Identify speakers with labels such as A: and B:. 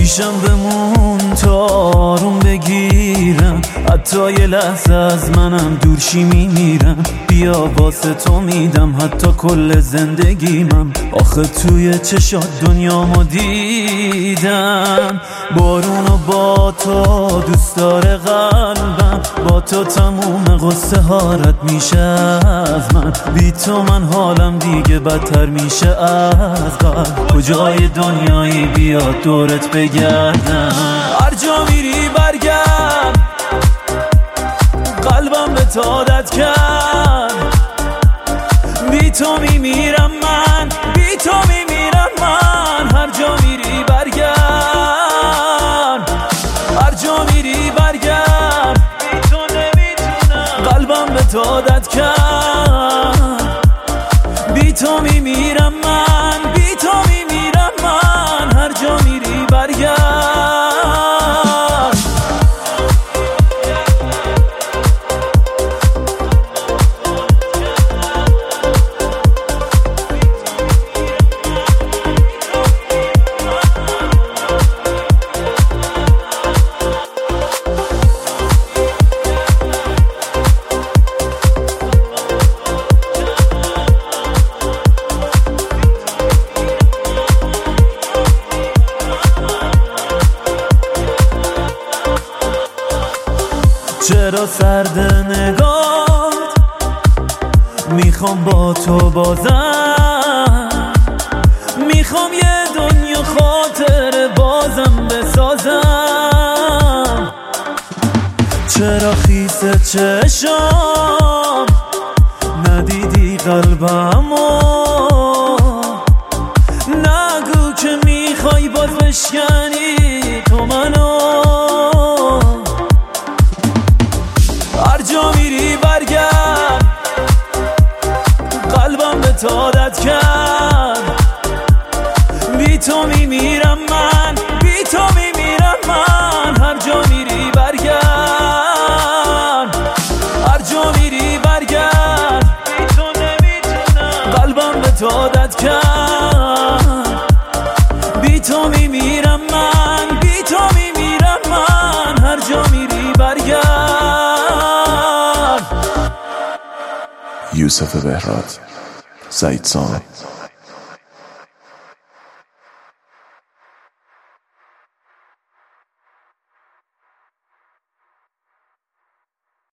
A: پیشم بمون تا آروم بگیرم، حتی یه لحظه از منم دورشی میمیرم. بیا واسه تو میدم حتی کل زندگیمم، آخه توی چشات دنیامو دیدم. بارونو با تو دوست داره قلبم، با تو تموم قصه ها رد میشه از من. بی تو من حالم دیگه بدتر میشه از قبل. کجای دنیایی بیا دورت بگردم، هر جا میری برگرد. قلبم به تو عادت کرد، بی تو میمیرم من، بی تو میمیرم من. هر جا میری برگرد، هر جا میری برگرد. بی تو نمیتونم، قلبم به تو عادت کرد، بی تو میمیرم من، بی تو میمیرم من. هر جا میری برگرد. چرا سرد نگات، میخوام با تو بازم، میخوام یه دنیا خاطر بازم بسازم. چرا خیس چشام ندیدی قلبمو، نگو که میخوای باز بشکنی تو منو. هر جا میری برگرد، قلبم به تو عادت کرد، بی تو میمیرم من، بی تو میمیرم من. هر جا میری برگرد، هر جا میری برگرد. بی تو نمیتونم، قلبم به تو عادت کرد، بی تو میمیرم من، بی تو میمیرم من. هر جا میری برگرد.
B: یوسف بهراد، سعید سام.